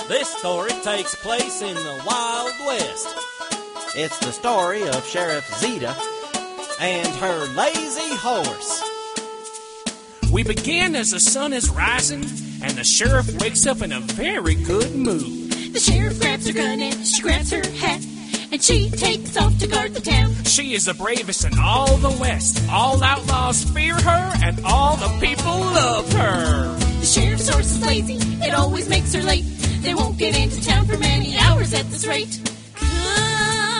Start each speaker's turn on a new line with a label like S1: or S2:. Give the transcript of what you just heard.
S1: This story takes place in the Wild West. It's the story of Sheriff Zeta and her lazy horse.
S2: We begin as the sun is rising, and the sheriff wakes up in a very good mood.
S3: The sheriff grabs her gun and she grabs her hat, and she takes off to guard the town.
S2: She is the bravest in all the West. All outlaws fear her, and all the people love her.
S3: The sheriff's horse is lazy, it always makes her late. They won't get into town for many hours at this rate. Come